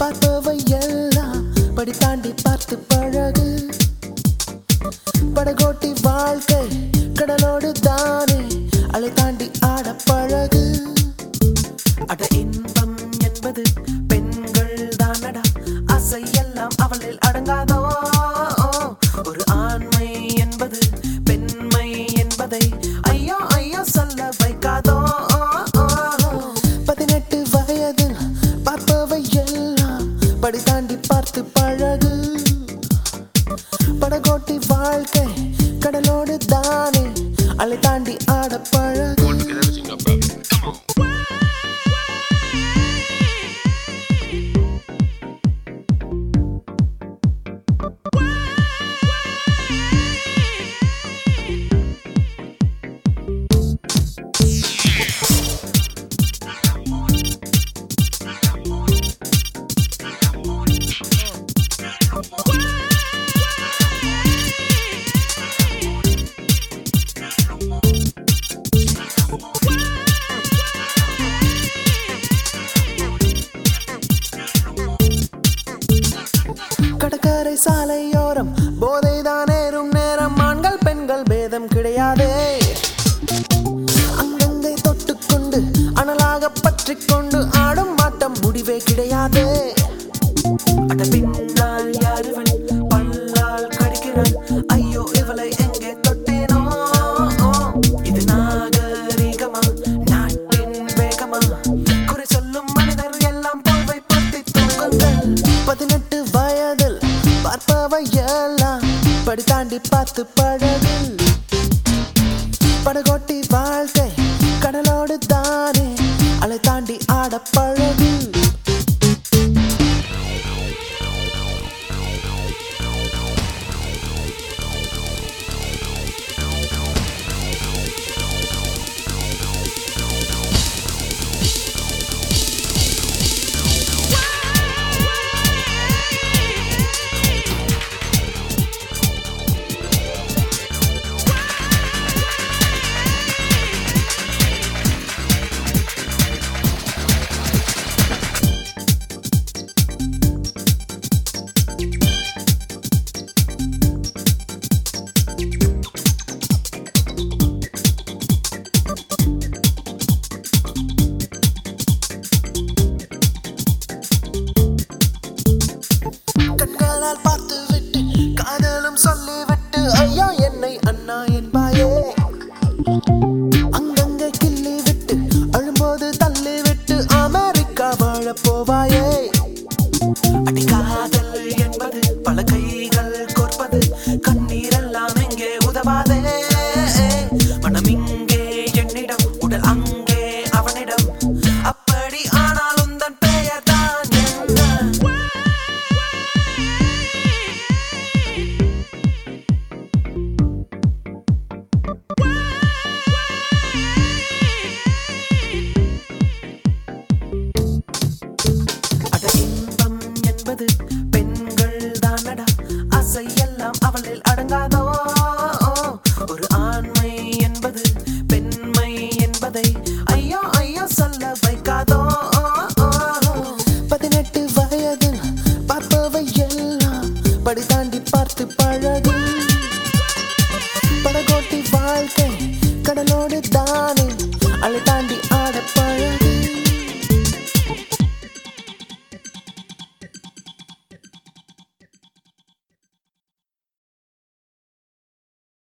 பார்ப்பவை எல்லாம் படி தாண்டி பார்த்து பழகு. படகோட்டி வாழ்க்கை கடலோடு தானே அலை தாண்டி ஆட பழகு. அட இன்பம் என்பது பெண்கள் தானடா, ஆசை எல்லாம் அவளில் அடங்காதோ. ஒரு ஆண்மை என்பது பெண்மை என்பதை ஐயோ ஐயோ சொல்ல வைக்காதோ. 18 வயதில் பார்ப்பவை எல்லாம் படி தாண்டி பார்த்து பழகு. படகோட்டி வாழ்க்கை கடலோடு தானே அலை தாண்டி ஆட பழகு. கடற்கரை சாலையோரம் போதைதான் ஏறும் நேரம். ஆண்கள் பெண்கள் பேதம் கிடையாதே. அங்கங்கே தொட்டுக்கொண்டு அனலாக பற்றிக்கொண்டு ஆடும் ஆட்டம் முடிவே கிடையாது. அட பின்னால் யாருவன் பல்லால் கடிக்கிறான், ஐயோ இவளை எங்கே தொட்டேனோ. இது நாகரிகமா நாட்டின் வேகமா, குறை சொல்லும் மனிதர் எல்லாம் போவை பற்றி தூங்குங்கள். 18 வயதில் பார்ப்பவை எல்லாம் படி தாண்டி பார்த்து பழகு.